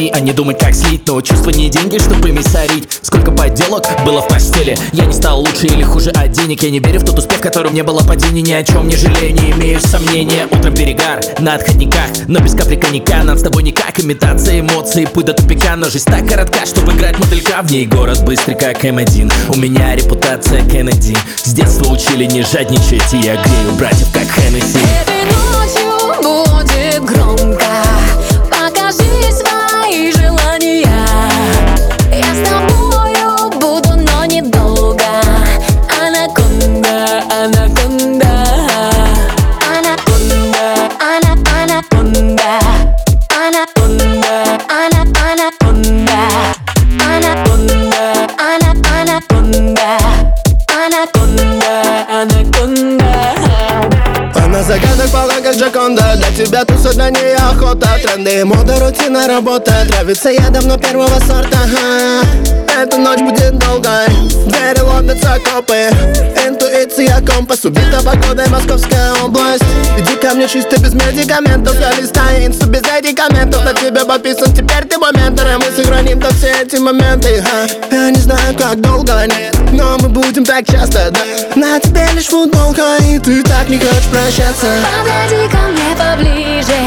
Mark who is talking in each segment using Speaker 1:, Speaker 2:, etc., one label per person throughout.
Speaker 1: а не думать, как слить. Но чувства не деньги, чтобы ими сорить. Сколько подделок было в постели. Я не стал лучше или хуже от денег. Я не верю в тот успех, которым не было падений. Ни о чем не жалею, не имею сомнения. Утром перегар на отходниках, но без капли коньяка. Нам с тобой никак, имитация эмоций, путь до тупика. Но жизнь так коротка, чтобы играть мотылька. В ней город быстрый, как М1. У меня репутация Кеннеди. С детства учили не жадничать, и я грею братьев, как Хеннесси.
Speaker 2: Этой ночью будет громко. Покажи свои желания. Я с тобою буду, но недолго. Анаконда, анаконда. Анаконда, анаконда. Анаконда, анаконда. Анаконда, анаконда. Анаконда, анаконда.
Speaker 3: Она загадок полна, как Джаконда. Для тебя тут создание охота. Тренды, мода, рутина, работа. Травится ядом, но первого сорта. Эта ночь будет долгой. Двери ломятся копы. Интуиция, компас. Убита погодой Московская область. Иди ко мне чисто без медикаментов. Я листаю инсту без медикаментов. На тебе подписан, теперь ты мой ментор. И мы сохраним все эти моменты. Я не знаю, как долго, нет, но мы будем так часто, да. На тебе лишь футболка, и ты так не хочешь прощаться.
Speaker 2: Подойди ко мне поближе.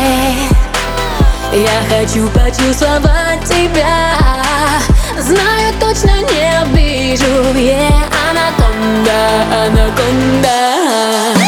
Speaker 2: Я хочу почувствовать тебя. Знаю, точно не обижу. Анаконда, анаконда.